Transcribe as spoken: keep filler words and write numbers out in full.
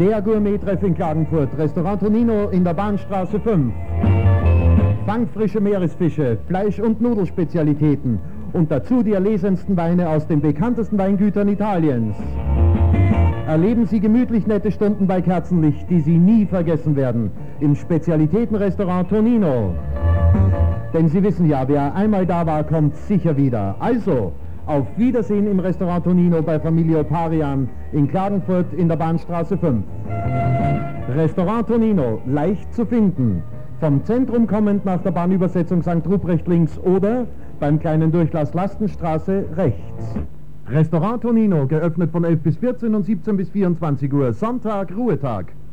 Der Gourmet-Treff in Klagenfurt, Restaurant Tonino in der Bahnstraße fünf. Fangfrische Meeresfische, Fleisch- und Nudelspezialitäten und dazu die erlesensten Weine aus den bekanntesten Weingütern Italiens. Erleben Sie gemütlich nette Stunden bei Kerzenlicht, die Sie nie vergessen werden, im Spezialitätenrestaurant Tonino. Denn Sie wissen ja, wer einmal da war, kommt sicher wieder. Also, auf Wiedersehen im Restaurant Tonino bei Familie Oparian in Klagenfurt in der Bahnstraße fünf. Restaurant Tonino, leicht zu finden. Vom Zentrum kommend nach der Bahnübersetzung Sankt Ruprecht links oder beim kleinen Durchlass Lastenstraße rechts. Restaurant Tonino, geöffnet von elf bis vierzehn und siebzehn bis vierundzwanzig Uhr, Sonntag, Ruhetag.